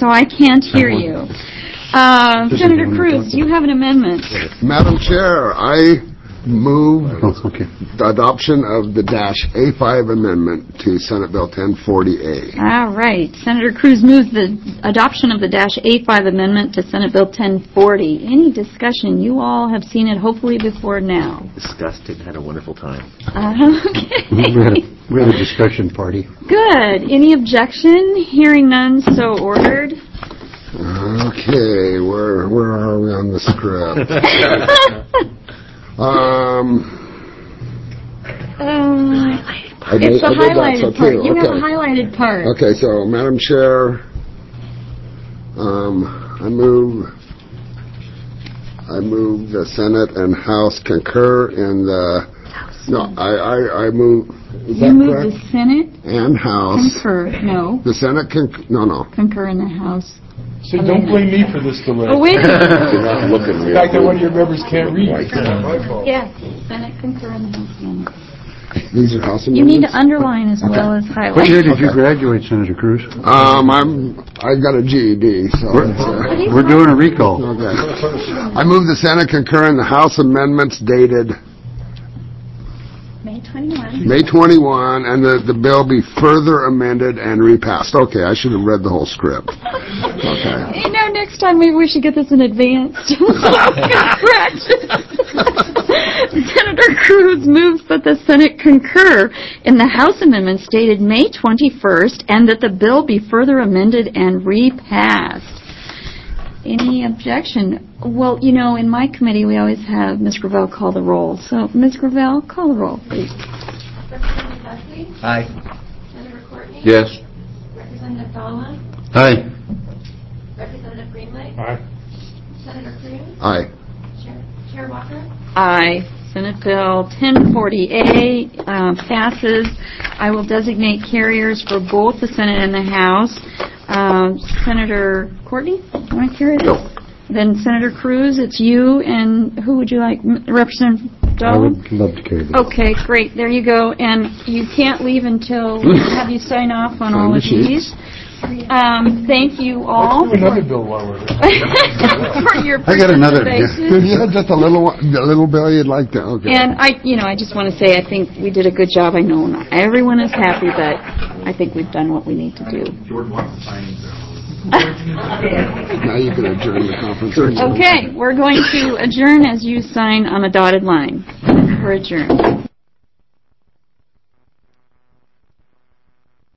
so I can't hear you. Senator Cruz, you have an amendment. Madam Chair, I move the adoption of the -A5 amendment to Senate Bill 1040A. All right. Senator Cruz moves the adoption of the -A5 amendment to Senate Bill 1040. Any discussion? You all have seen it hopefully before now. Discussed it, had a wonderful time. Okay. We had a discussion party. Good. Any objection? Hearing none, so ordered. Okay, where are we on the script? It's the highlighted part. You have a highlighted part. Okay, so Madam Chair, I move the Senate and House concur in the. No, I move. Is you that move correct? The Senate and House. Concur. No. The Senate no. Concur in the House. So don't blame me for this delay. Oh, wait. The fact that one of your members can't read. Yes, Senate concur in the House amendment. These are House amendments? You need to underline as well as highlight. What year did you graduate, Senator Cruz? I got a GED, so we're doing a recall. Okay. I move the Senate concur in the House amendments dated May 21, and the bill be further amended and repassed. Okay, I should have read the whole script. Okay. Next time maybe we should get this in advance. Correct. Senator Cruz moves that the Senate concur in the House amendments dated May 21st and that the bill be further amended and repassed. Any objection? Well, in my committee we always have Ms. Gravel call the roll. So, Ms. Gravel, call the roll, please. Representative Buckley? Aye. Senator Courtney? Yes. Representative Dallema? Aye. Representative Greenlake? Aye. Senator Cruz? Aye. Chair Walker? Aye. Senate Bill 1040A passes. I will designate carriers for both the Senate and the House. Senator Courtney, you want to carry this? No. Then Senator Cruz, it's you, and who would you like? Representative I would love to carry this. Okay, great. There you go. And you can't leave until we have you sign off on all of these. Thank you all. Let's do another bill while we're for your I got another. participation. You had just a little bill you'd like to. Okay. And I just want to say I think we did a good job. I know not everyone is happy, but I think we've done what we need to do. George wants to sign his Now you can adjourn the conference. Okay, we're going to adjourn as you sign on a dotted line. We're adjourned.